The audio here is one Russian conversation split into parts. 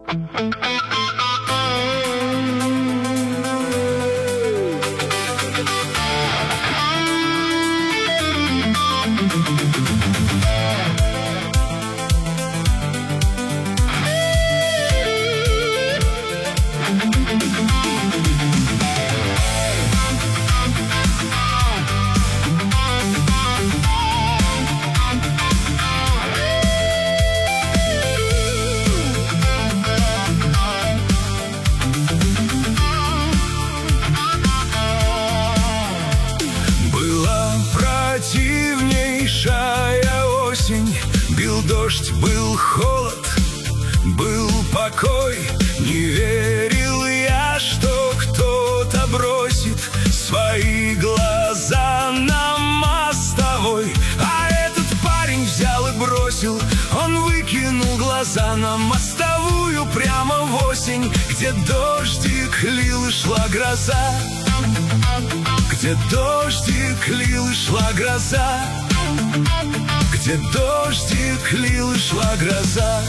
Противнейшая осень, бил дождь, был холод, был покой. Не верил я, что кто-то бросит свои глаза на мостовой. А этот парень взял и бросил, он выкинул глаза на мостовую прямо в осень, где дождик лил и шла гроза. Где дождик лил и шла гроза, где дождик лил и шла гроза.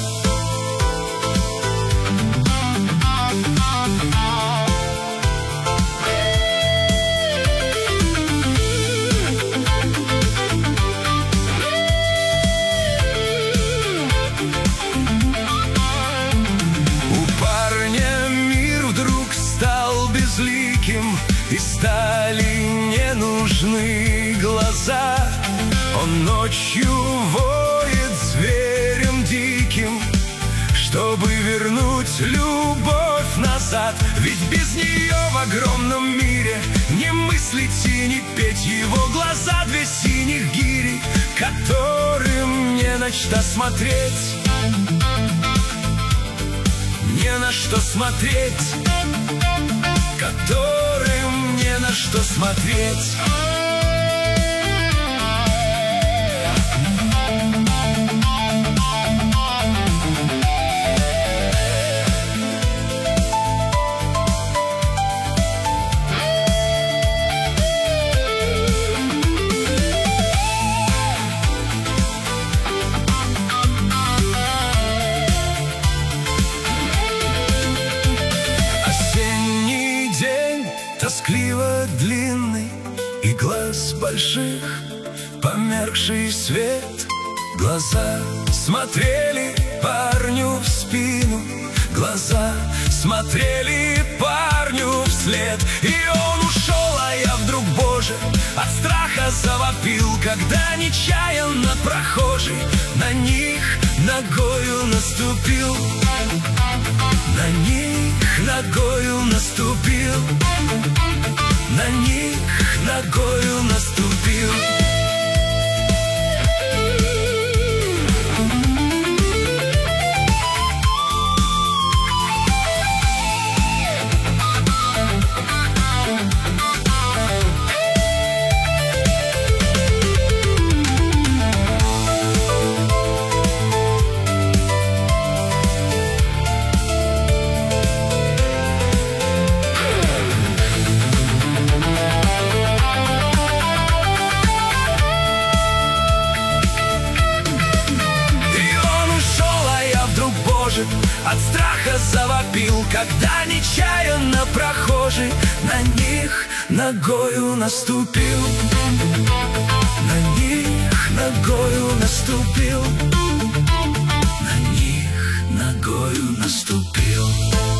У парня мир вдруг стал безликим, и стали не нужны глаза. Он ночью воет зверем диким, чтобы вернуть любовь назад. Ведь без нее в огромном мире не мыслить и не петь. Его глаза две синих гири, которым не на что смотреть. Не на что смотреть, которым не на что смотреть. Тоскливо длинный, и глаз больших, померкший свет. Глаза смотрели парню в спину, глаза смотрели парню вслед. И он ушел, а я вдруг, боже, от страха завопил, когда нечаянно прохожий на них ногою наступил. На них ногою наступил, на них ногою наступил. От страха завопил, когда нечаянно прохожий на них ногою наступил. На них ногою наступил, на них ногою наступил.